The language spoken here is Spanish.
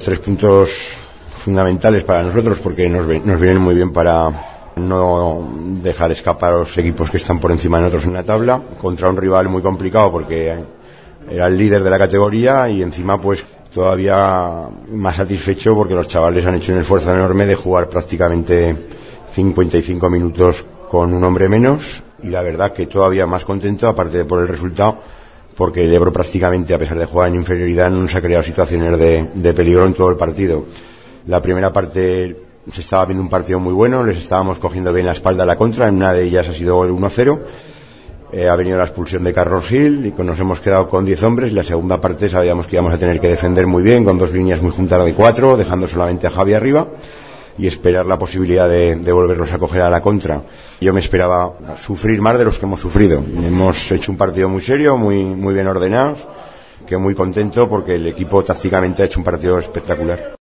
3 puntos fundamentales para nosotros porque nos vienen muy bien para no dejar escapar a los equipos que están por encima de nosotros en la tabla, contra un rival muy complicado porque era el líder de la categoría y encima pues todavía más satisfecho porque los chavales han hecho un esfuerzo enorme de jugar prácticamente 55 minutos con un hombre menos y la verdad que todavía más contento, aparte de por el resultado, porque el Ebro prácticamente, a pesar de jugar en inferioridad, no se ha creado situaciones de peligro en todo el partido. La primera parte se estaba viendo un partido muy bueno, les estábamos cogiendo bien la espalda a la contra, en una de ellas ha sido el 1-0, ha venido la expulsión de Carlos Gil y nos hemos quedado con 10 hombres y la segunda parte sabíamos que íbamos a tener que defender muy bien, con 2 líneas muy juntas de 4, dejando solamente a Javi arriba y esperar la posibilidad de volverlos a coger a la contra. Yo me esperaba sufrir más de los que hemos sufrido. Hemos hecho un partido muy serio, muy bien ordenado, que muy contento porque el equipo tácticamente ha hecho un partido espectacular.